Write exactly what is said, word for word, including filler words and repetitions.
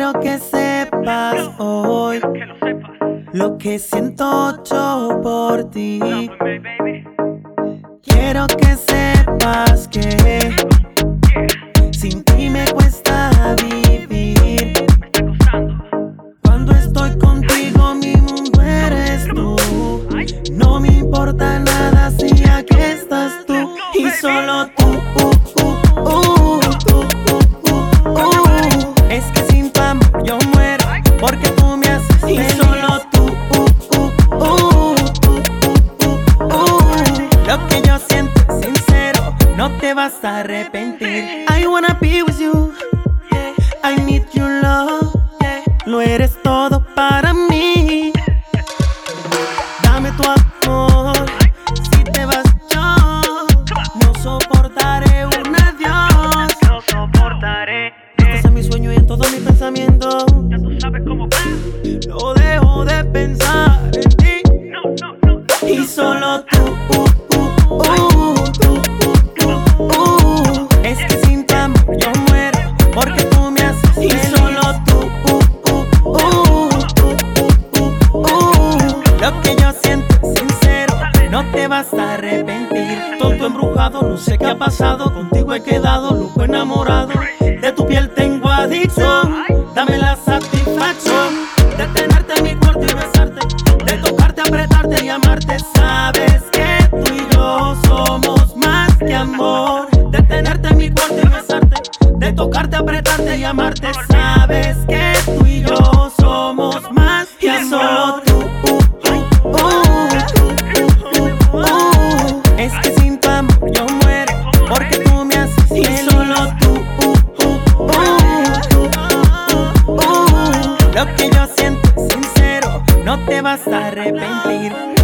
Quiero que sepas hoy lo que siento yo por ti. Quiero que sepas que sin ti me cuesta vivir. Cuando estoy contigo mi mundo eres tú. No me importa nada si aquí estás tú y solo tú. Uh, uh, uh, tú, uh, uh, uh. Es que sin tu amor yo muero porque tú me haces feliz. Y solo tú. Uh, uh, uh, uh, uh, uh. Lo que yo siento es sincero, no te vas a arrepentir. I wanna be with you, I need your love. Lo eres todo para mí. Dame tu amor, si te vas yo no soportaré un adiós. No soportaré. Estás en mi sueño y en todo mi pensamiento. Ya tú sabes cómo va. No dejo de pensar en ti. No, no, no, no. Y solo tú, uh, uh, uh, tú, uh, uh, uh. Es que sin tu amor yo muero porque tú me haces feliz. Y solo tú, uh, uh, uh, uh, uh, uh. Lo que yo siento es sincero, no te vas a arrepentir. Tonto embrujado, no sé qué ha pasado. Contigo he quedado loco enamorado. De tu piel tengo adicción. Dame la satisfacción de tenerte en mi cuarto y besarte, de tocarte, apretarte y amarte. Sabes que tú y yo somos más que amor. De tenerte en mi cuarto y besarte, de tocarte, apretarte y amarte. Sabes que tú y yo somos más que amor. Tú, uh, uh, uh, uh, uh. Es que sin tu amor yo muero porque tú me haces feliz. Y solo tú, uh, uh, uh, uh, uh. Lo que yo siento es sincero, no te vas a arrepentir.